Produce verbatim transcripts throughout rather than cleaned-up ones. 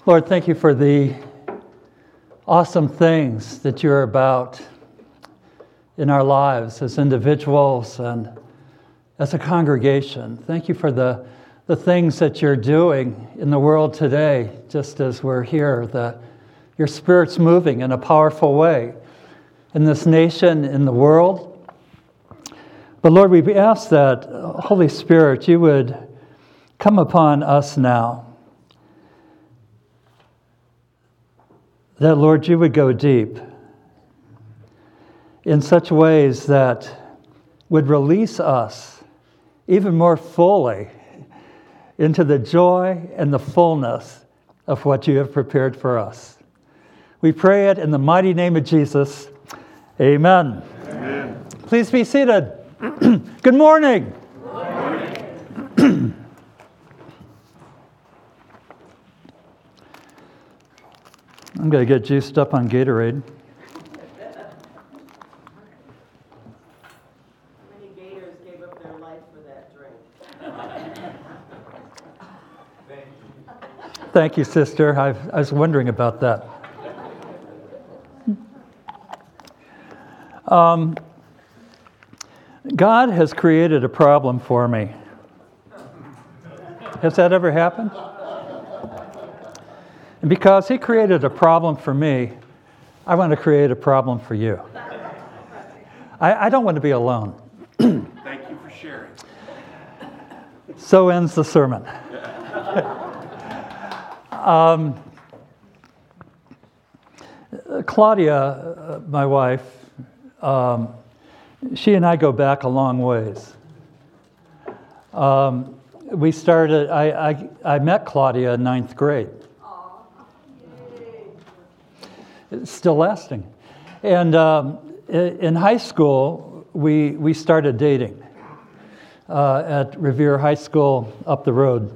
Lord, thank you for the awesome things that you're about in our lives as individuals and as a congregation. Thank you for the, the things that you're doing in the world today, just as we're here, that your Spirit's moving in a powerful way in this nation, in the world. But Lord, we ask that, Holy Spirit, you would come upon us now. That, Lord, you would go deep in such ways that would release us even more fully into the joy and the fullness of what you have prepared for us. We pray it in the mighty name of Jesus. Amen. Amen. Please be seated. Good morning. Good morning. I'm going to get juiced up on Gatorade. How many Gators gave up their life for that drink? Thank you. Thank you, sister. I, I was wondering about that. Um, God has created a problem for me. Has that ever happened? And because he created a problem for me, I want to create a problem for you. I, I don't want to be alone. Thank you for sharing. So ends the sermon. um, Claudia, uh, my wife, um, she and I go back a long ways. Um, we started, I, I, I met Claudia in ninth grade. It's still lasting. And um, in high school, we we started dating uh, at Revere High School up the road.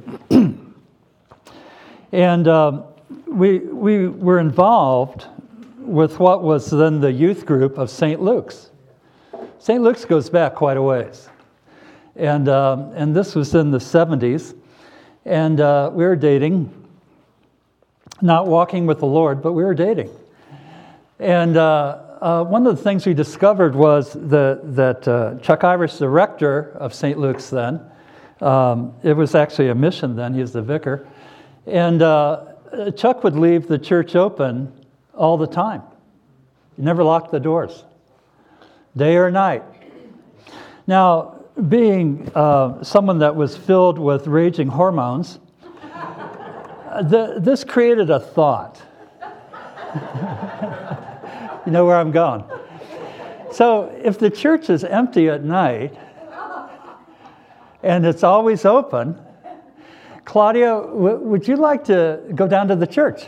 And um, we we were involved with what was then the youth group of Saint Luke's. Saint Luke's goes back quite a ways. And, um, and this was in the seventies. And uh, we were dating, not walking with the Lord, but we were dating. And uh, uh, one of the things we discovered was the, that uh, Chuck Irish, the rector of Saint Luke's then, um, it was actually a mission then, he was the vicar, and uh, Chuck would leave the church open all the time. He never locked the doors, day or night. Now, being uh, someone that was filled with raging hormones, the, this created a thought. You know where I'm going. So if the church is empty at night and it's always open, Claudia, w- would you like to go down to the church?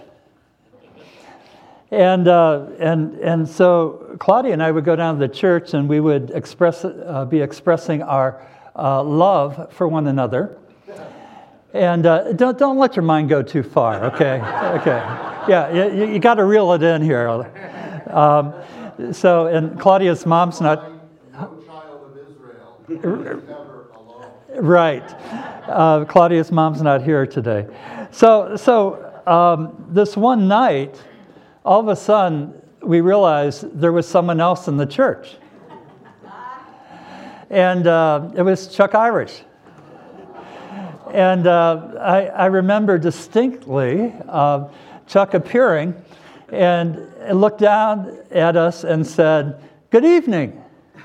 And uh, and and so Claudia and I would go down to the church, and we would express uh, be expressing our uh, love for one another. And uh, don't don't let your mind go too far, okay? Okay, yeah, you, you got to reel it in here. Um, so, and Claudia's mom's not. No child of Israel is ever alone. Right. Uh, Claudia's mom's not here today. So, so um, this one night, all of a sudden, we realized there was someone else in the church. And uh, it was Chuck Irish. And uh, I, I remember distinctly uh, Chuck appearing and looked down at us and said, "Good evening."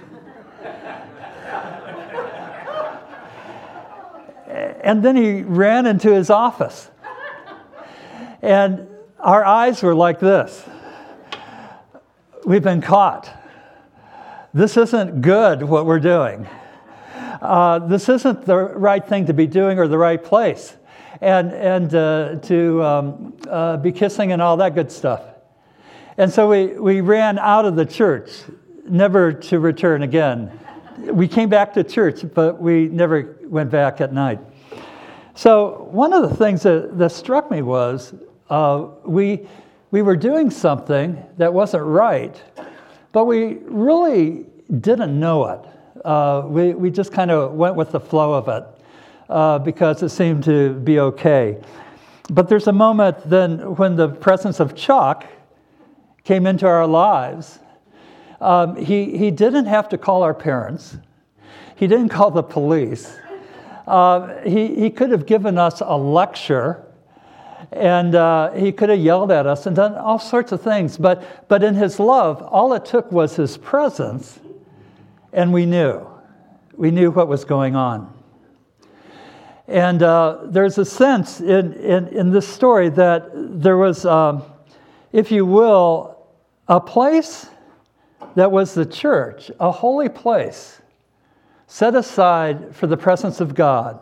And then he ran into his office. And our eyes were like this. We've been caught. This isn't good, what we're doing. Uh, this isn't the right thing to be doing or the right place. And, and uh, to um, uh, be kissing and all that good stuff. And so we, we ran out of the church, never to return again. We came back to church, but we never went back at night. So one of the things that, that struck me was uh, we we were doing something that wasn't right, but we really didn't know it. Uh, we, we just kind of went with the flow of it uh, because it seemed to be okay. but there's a moment then when the presence of Chuck came into our lives. Um, he, he didn't have to call our parents. He didn't call the police. Uh, he, he could have given us a lecture, and uh, he could have yelled at us and done all sorts of things. But, but in his love, all it took was his presence, and we knew. We knew what was going on. And uh, there's a sense in, in, in this story that there was, um, if you will, a place that was the church, a holy place, set aside for the presence of God,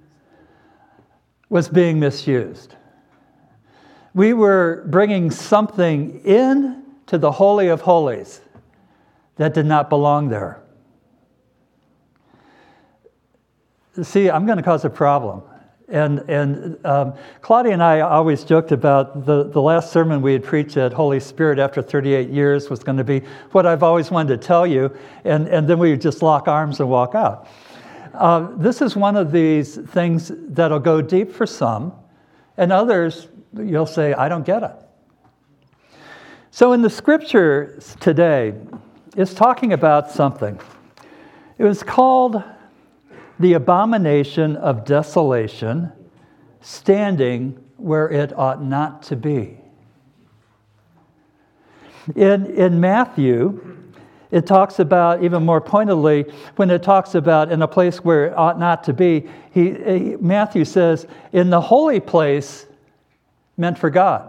was being misused. We were bringing something in to the Holy of Holies that did not belong there. See, I'm going to cause a problem. And and um, Claudia and I always joked about the, the last sermon we had preached at Holy Spirit after thirty-eight years was going to be what I've always wanted to tell you, and, and then we would just lock arms and walk out. Uh, this is one of these things that'll go deep for some, and others, you'll say, I don't get it. So in the scripture today, it's talking about something. It was called the abomination of desolation, standing where it ought not to be. In, in Matthew, it talks about, even more pointedly, when it talks about in a place where it ought not to be, he, he, Matthew says, in the holy place meant for God.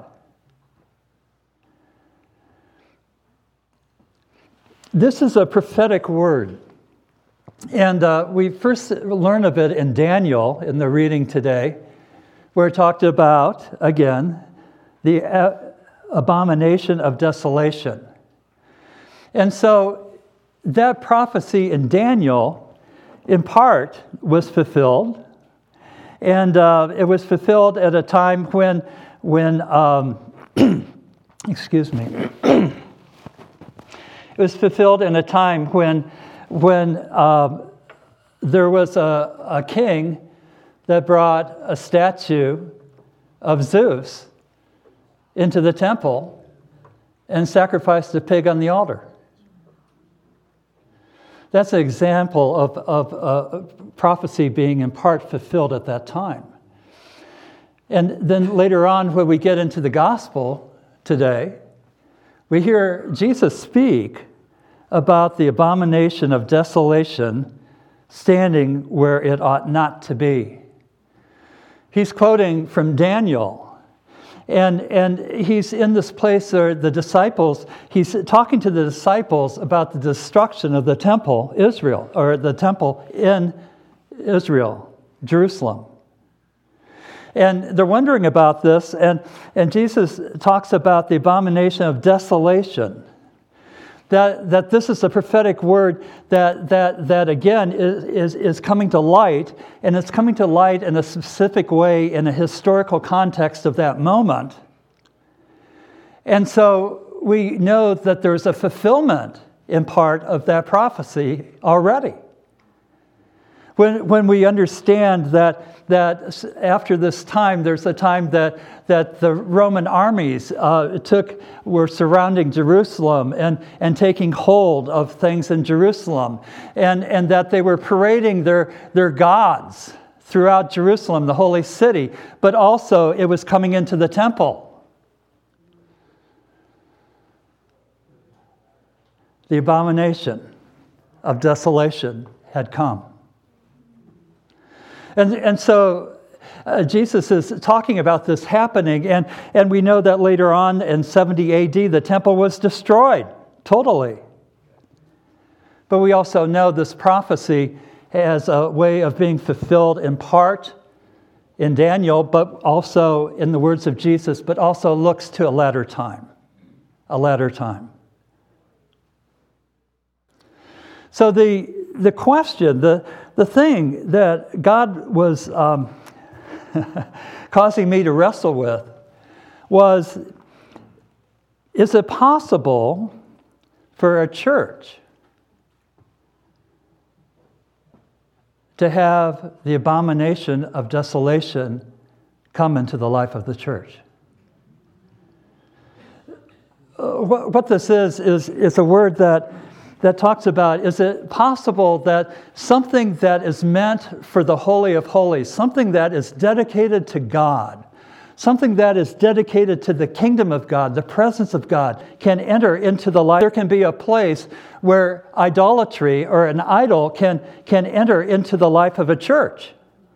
This is a prophetic word. And uh, we first learn of it in Daniel in the reading today, where it talked about, again, the uh, abomination of desolation. And so that prophecy in Daniel, in part, was fulfilled. And uh, it was fulfilled at a time when, when um, excuse me, it was fulfilled in a time when when uh, there was a, a king that brought a statue of Zeus into the temple and sacrificed a pig on the altar. That's an example of, of uh, prophecy being in part fulfilled at that time. And then later on, when we get into the gospel today, we hear Jesus speak about the abomination of desolation standing where it ought not to be. He's quoting from Daniel, and, and he's in this place where the disciples, he's talking to the disciples about the destruction of the temple, Israel, or the temple in Israel, Jerusalem. And they're wondering about this, and, and Jesus talks about the abomination of desolation. That, that this is a prophetic word that, that, that again, is, is, is coming to light, and it's coming to light in a specific way in a historical context of that moment. And so we know that there's a fulfillment in part of that prophecy already. When, when we understand that, that after this time, there's a time that, that the Roman armies uh, took, were surrounding Jerusalem and, and taking hold of things in Jerusalem, and, and that they were parading their, their gods throughout Jerusalem, the holy city, but also it was coming into the temple. The abomination of desolation had come. And, and so uh, Jesus is talking about this happening, and, and we know that later on in seventy A D, the temple was destroyed totally. But we also know this prophecy has a way of being fulfilled in part in Daniel, but also in the words of Jesus, but also looks to a latter time, a latter time. So the the question, the The thing that God was um, causing me to wrestle with was, is it possible for a church to have the abomination of desolation come into the life of the church. Uh, what, what this is, is, is a word that, that talks about, is it possible that something that is meant for the Holy of Holies, something that is dedicated to God, something that is dedicated to the kingdom of God, the presence of God, can enter into the life. There can be a place where idolatry or an idol can, can enter into the life of a church.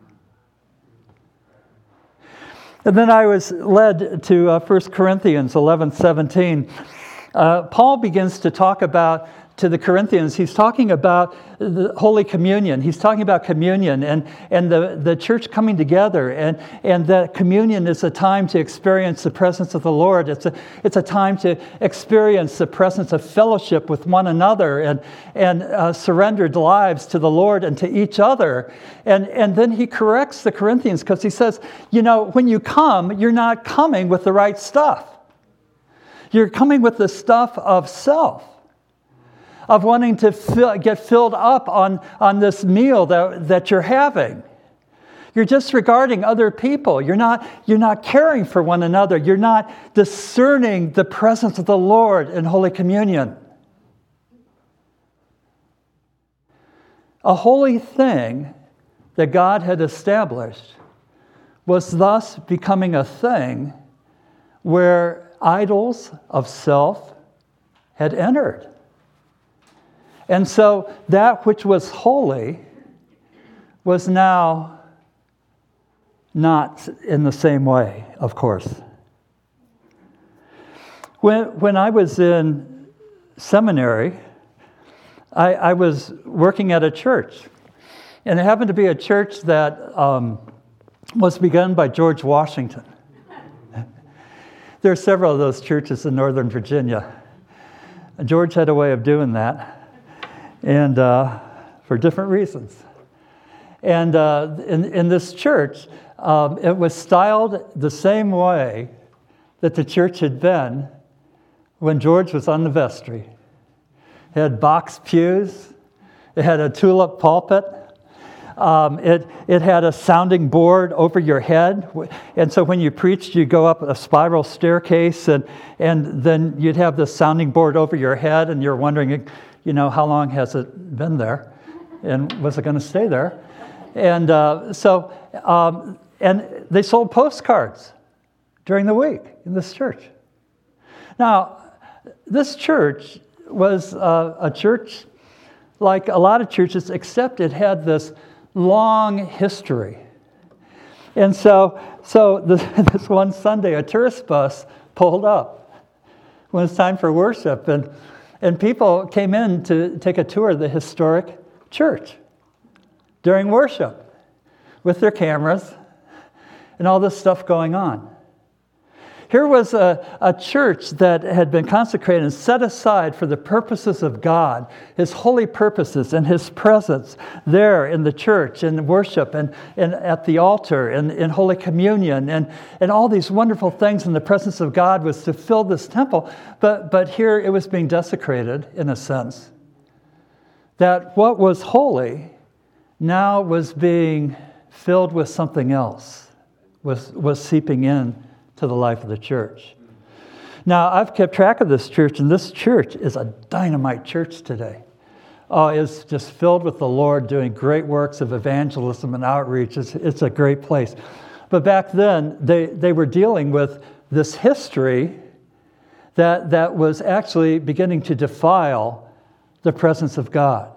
And then I was led to uh, First Corinthians eleven seventeen. Uh, Paul begins to talk about, to the Corinthians, he's talking about the Holy Communion. He's talking about communion and, and the, the church coming together. And, and that communion is a time to experience the presence of the Lord. It's a, it's a time to experience the presence of fellowship with one another and, and uh, surrendered lives to the Lord and to each other. And, and then he corrects the Corinthians because he says, you know, when you come, you're not coming with the right stuff. You're coming with the stuff of self, of wanting to fill, get filled up on, on this meal that, that you're having. You're disregarding other people. You're not, you're not caring for one another. You're not discerning the presence of the Lord in Holy Communion. A holy thing that God had established was thus becoming a thing where idols of self had entered. And so that which was holy was now not in the same way, of course. When, when I was in seminary, I, I was working at a church. And it happened to be a church that um, was begun by George Washington. There are several of those churches in Northern Virginia. George had a way of doing that. And uh, for different reasons. And uh, in, in this church, um, it was styled the same way that the church had been when George was on the vestry. It had box pews. It had a tulip pulpit. Um, it, it had a sounding board over your head. And so when you preached, you'd go up a spiral staircase, and, and then you'd have this sounding board over your head, and you're wondering, you know, how long has it been there? And was it going to stay there? And uh, so, um, and they sold postcards during the week in this church. Now, this church was uh, a church like a lot of churches, except it had this long history. And so, so this, this one Sunday, a tourist bus pulled up when it's time for worship, and And people came in to take a tour of the historic church during worship with their cameras and all this stuff going on. Here was a, a church that had been consecrated and set aside for the purposes of God, His holy purposes and His presence there in the church, in worship and, and at the altar and in Holy Communion and, and all these wonderful things in the presence of God was to fill this temple. But, but here it was being desecrated in a sense. That what was holy now was being filled with something else, was, was seeping in to the life of the church. Now, I've kept track of this church, and this church is a dynamite church today. Oh, it's just filled with the Lord doing great works of evangelism and outreach. It's, it's a great place. But back then, they, they were dealing with this history that, that was actually beginning to defile the presence of God.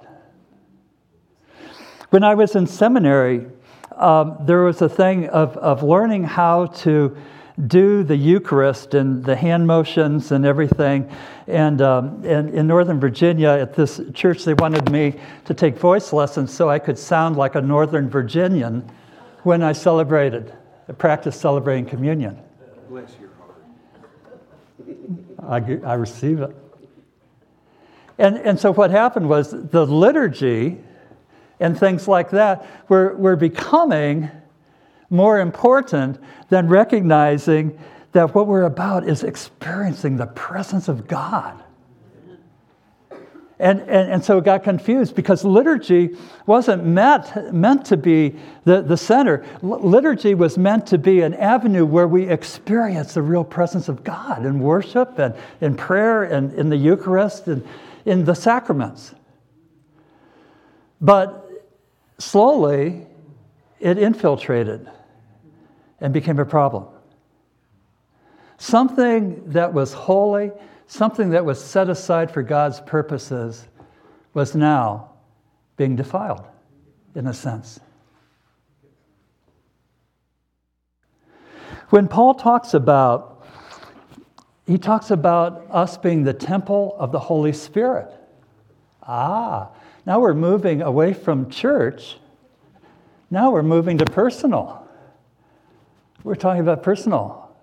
When I was in seminary, um, there was a thing of, of learning how to do the Eucharist and the hand motions and everything. And, um, and in Northern Virginia, at this church, they wanted me to take voice lessons so I could sound like a Northern Virginian when I celebrated, I practiced celebrating communion. Bless your heart. I, I receive it. And, and so what happened was the liturgy and things like that were, were becoming more important than recognizing that what we're about is experiencing the presence of God. And, and, and so it got confused because liturgy wasn't meant, meant to be the, the center. L- liturgy was meant to be an avenue where we experience the real presence of God in worship and in prayer and in the Eucharist and in the sacraments. But slowly, it infiltrated and became a problem. Something that was holy, something that was set aside for God's purposes, was now being defiled, in a sense. When Paul talks about, he talks about us being the temple of the Holy Spirit. Ah, now we're moving away from church. Now we're moving to personal. We're talking about personal.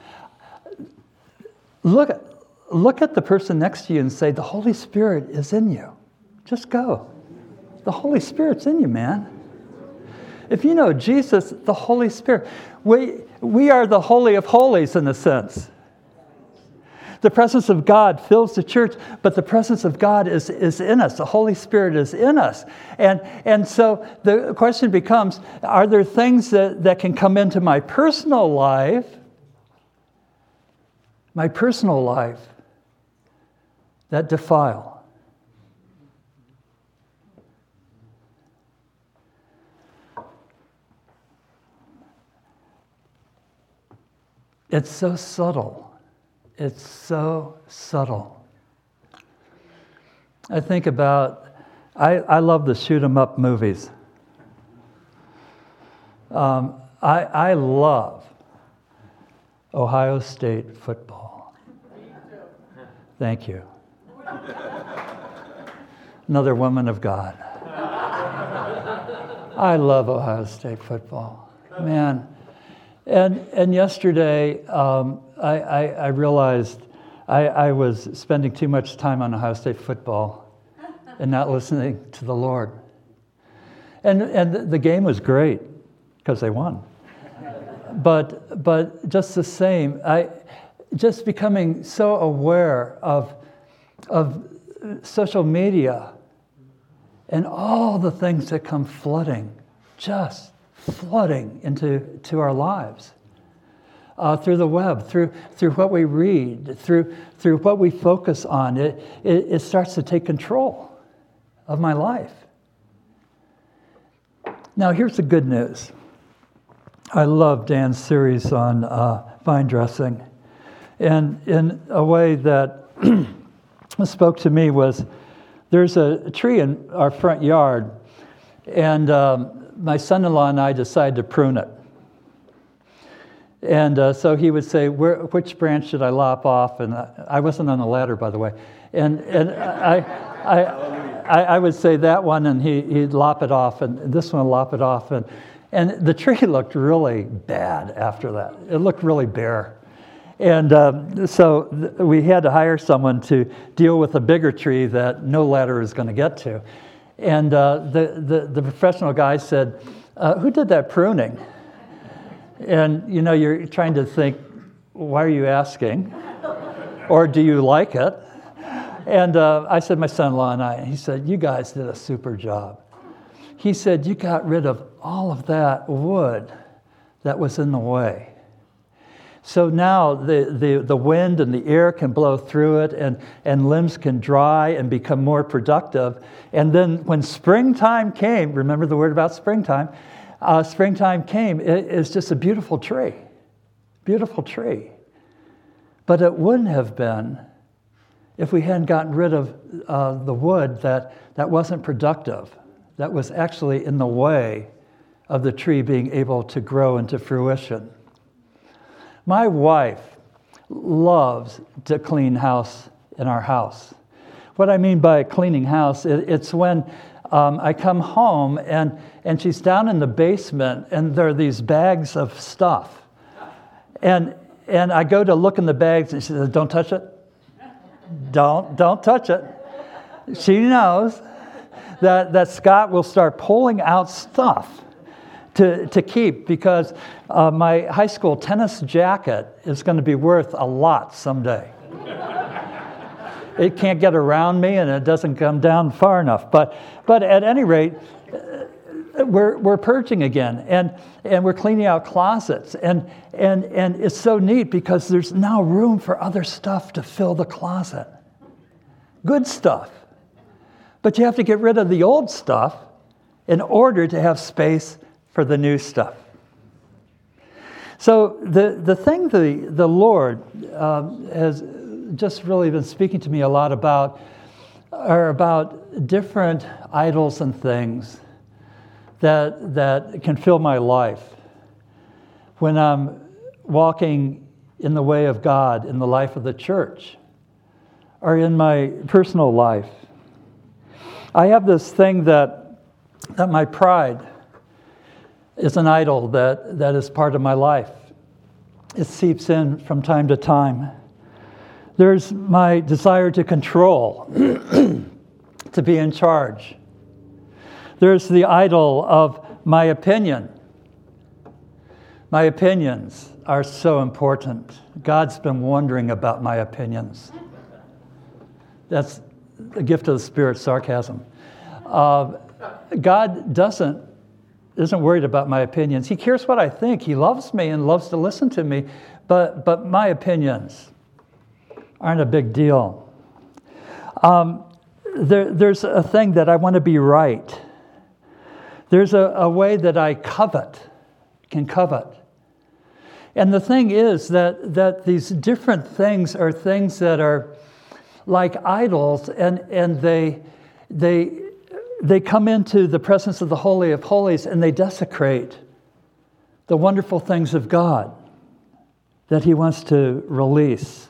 Look at Look at the person next to you and say, the Holy Spirit is in you. Just go. The Holy Spirit's in you, man. If you know Jesus, the Holy Spirit, we, we are the Holy of Holies in a sense. The presence of God fills the church, but the presence of God is, is in us. The Holy Spirit is in us. And, and so the question becomes, are there things that, that can come into my personal life, my personal life, that defile? It's so subtle. It's so subtle. I think about, I, I love the shoot 'em up movies. Um, I, I love Ohio State football. Thank you. Another woman of God. I love Ohio State football. Man. And and yesterday, um, I, I, I realized I, I was spending too much time on Ohio State football and not listening to the Lord. And and the game was great because they won. But but just the same, I just becoming so aware of of social media and all the things that come flooding, just flooding into to our lives. Uh, through the web, through through what we read, through through what we focus on, it, it, it starts to take control of my life. Now here's the good news. I love Dan's series on uh, vine dressing. And in a way that spoke to me was, there's a tree in our front yard, and um, my son-in-law and I decided to prune it. And uh, so he would say, Where, which branch should I lop off? And I, I wasn't on the ladder, by the way. And and I, I, I, I would say that one, and he, he'd lop it off, and this one lop it off. And, and the tree looked really bad after that. It looked really bare. And um, so th- we had to hire someone to deal with a bigger tree that no ladder is going to get to. And uh, the, the, the professional guy said, uh, who did that pruning? And, you know, you're trying to think, why are you asking? Or do you like it? And uh, I said, my son-in-law and I, and he said, you guys did a super job. He said, you got rid of all of that wood that was in the way. So now the, the, the wind and the air can blow through it, and, and limbs can dry and become more productive. And then when springtime came, remember the word about springtime, uh, springtime came, it, it's just a beautiful tree, beautiful tree. But it wouldn't have been if we hadn't gotten rid of uh, the wood that, that wasn't productive, that was actually in the way of the tree being able to grow into fruition. My wife loves to clean house in our house. What I mean by cleaning house, it, it's when um, I come home and, and she's down in the basement and there are these bags of stuff. And and I go to look in the bags and she says, don't touch it. Don't, don't touch it. She knows that, that Scott will start pulling out stuff to, to keep, because uh, my high school tennis jacket is going to be worth a lot someday. it can't get around me and it doesn't come down far enough. But, but at any rate, we're, we're purging again, and, and we're cleaning out closets. And, and, and it's so neat because there's now room for other stuff to fill the closet. Good stuff. But you have to get rid of the old stuff in order to have space for the new stuff. So the, the thing the, the Lord um, has just really been speaking to me a lot about are about different idols and things that, that can fill my life. When I'm walking in the way of God, in the life of the church, or in my personal life, I have this thing that, that my pride is an idol that, that is part of my life. It seeps in from time to time. There's my desire to control, to be in charge. There's the idol of my opinion. My opinions are so important. God's been wondering about my opinions. That's the gift of the Spirit, sarcasm. Uh, God doesn't isn't worried about my opinions. He cares what I think. He loves me and loves to listen to me, but but my opinions aren't a big deal. Um, there, there's a thing that I want to be right. There's a, a way that I covet, can covet. And the thing is that that these different things are things that are like idols, and, and they they they come into the presence of the Holy of Holies and they desecrate the wonderful things of God that He wants to release.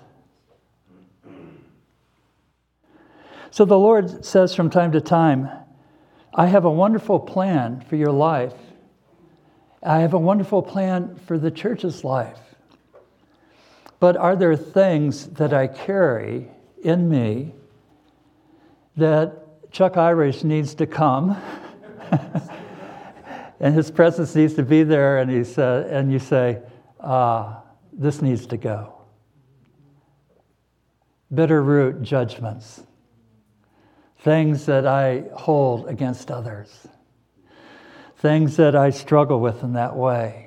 So the Lord says from time to time, I have a wonderful plan for your life. I have a wonderful plan for the church's life. But are there things that I carry in me that Chuck Irish needs to come and his presence needs to be there, and he sa- and you say, ah, this needs to go. Bitter root judgments, things that I hold against others, things that I struggle with in that way,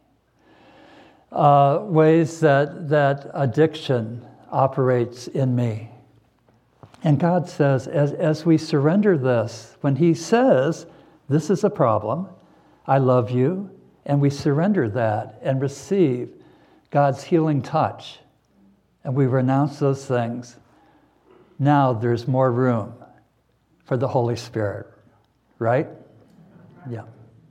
uh, ways that that addiction operates in me. And God says, as, as we surrender this, when He says, this is a problem, I love you, and we surrender that and receive God's healing touch, and we renounce those things, now there's more room for the Holy Spirit, right? Yeah.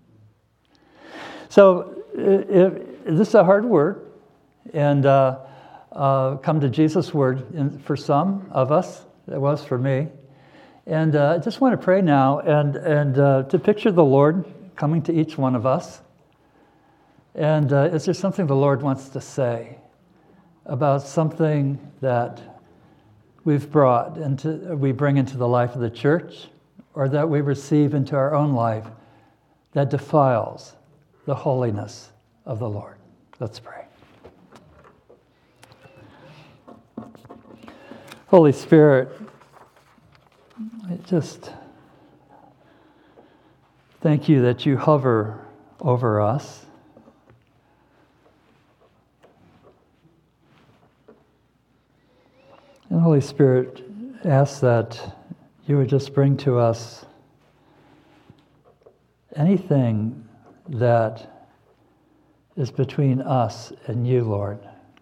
So if, if this is a hard word, and uh, uh, come to Jesus' word in, for some of us. It was for me. And uh, I just want to pray now and, and uh, to picture the Lord coming to each one of us. And uh, is there something the Lord wants to say about something that we've brought into, we bring into the life of the church, or that we receive into our own life that defiles the holiness of the Lord? Let's pray. Holy Spirit, I just thank you that you hover over us. And Holy Spirit, ask that you would just bring to us anything that is between us and you, Lord.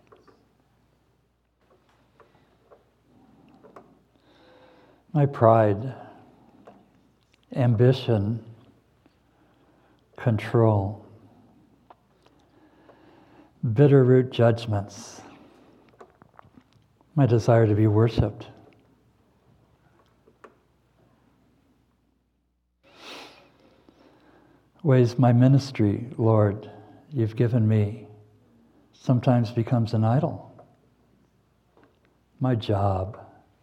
My pride, ambition, control, bitter root judgments, my desire to be worshipped. Ways my ministry, Lord, you've given me, sometimes becomes an idol. My job,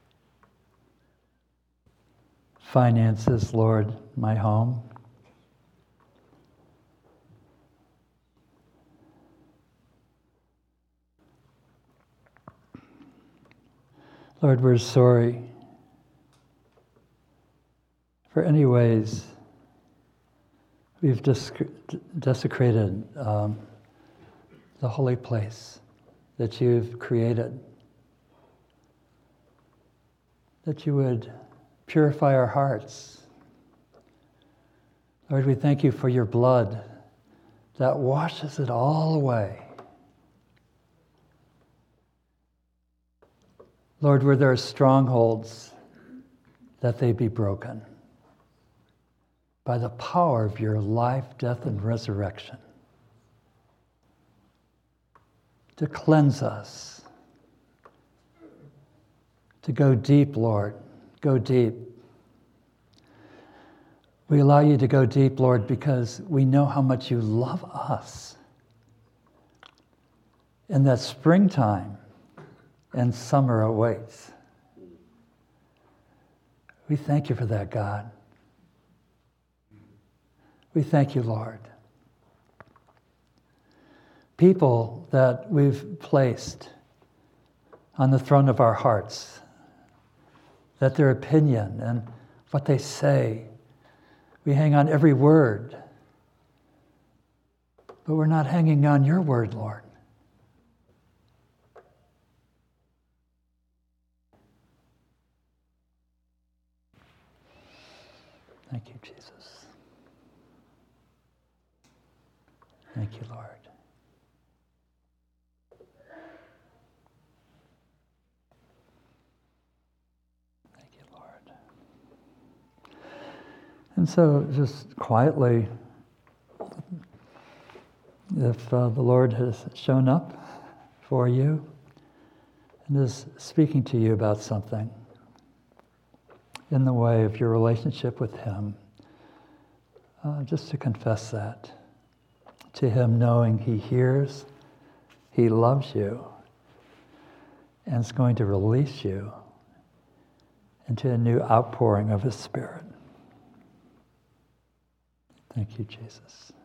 finances, Lord, my home. Lord, we're sorry for any ways we've desec- desecrated um, the holy place that you've created. That you would purify our hearts. Lord, we thank you for your blood that washes it all away. Lord, where there are strongholds, that they be broken by the power of your life, death, and resurrection, to cleanse us, to go deep, Lord, go deep. We allow you to go deep, Lord, because we know how much you love us. And that springtime and summer awaits. We thank you for that, God. We thank you, Lord. People that we've placed on the throne of our hearts, that their opinion and what they say, we hang on every word, but we're not hanging on your word, Lord. Thank you, Jesus. Thank you, Lord. Thank you, Lord. And so just quietly, if uh, the Lord has shown up for you and is speaking to you about something in the way of your relationship with Him, uh, just to confess that to Him, knowing He hears, He loves you, and is going to release you into a new outpouring of His Spirit. Thank you, Jesus.